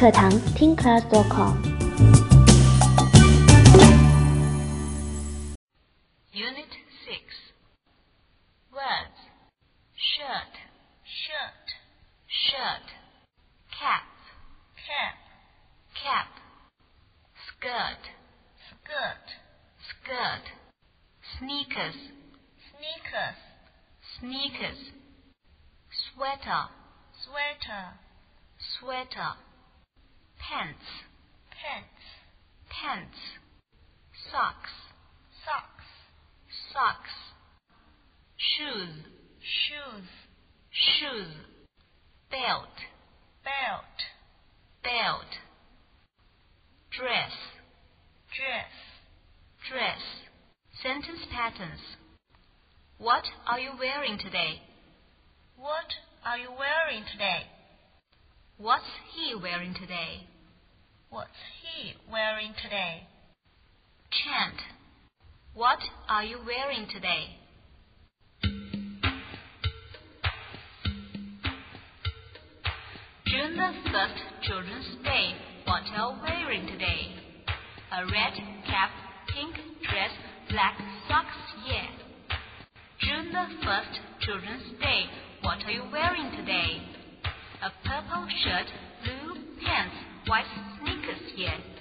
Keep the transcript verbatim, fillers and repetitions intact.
课堂 teen class dot com。 Unit six. Words. Shirt, shirt, shirt. Cap, cap, cap. Skirt, skirt, skirt. Sneakers, sneakers, sneakers. Sweater, sweater, sweater. Pants, pants, pants. Socks, socks, socks. Shoes, shoes, shoes. Belt, belt, belt. Dress, dress, dress. Sentence patterns. What are you wearing today? what are you wearing today? What's he wearing today? What's he wearing today? Chant. What are you wearing today? June the first, Children's Day. What are you wearing today? A red cap, pink dress, black socks, yeah. June the first, Children's Day. What are you wearing today? A purple shirt, blue pants, white sneakers, yeah.